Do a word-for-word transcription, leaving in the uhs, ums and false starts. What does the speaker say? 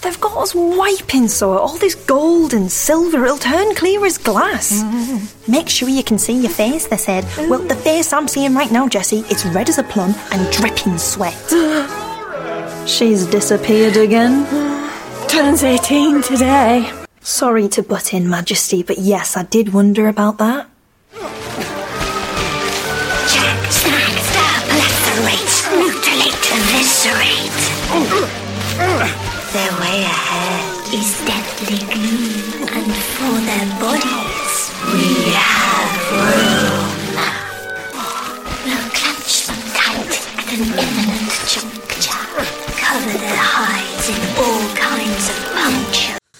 They've got us wiping so all this gold and silver, it'll turn clear as glass. Mm. Make sure you can see your face, they said. Mm. Well, the face I'm seeing right now, Jessie, it's red as a plum and dripping sweat. She's disappeared again. Turns eighteen today. Sorry to butt in, Majesty, but yes, I did wonder about that. Jack, snag, stab, lacerate, mutilate, eviscerate. They're way ahead.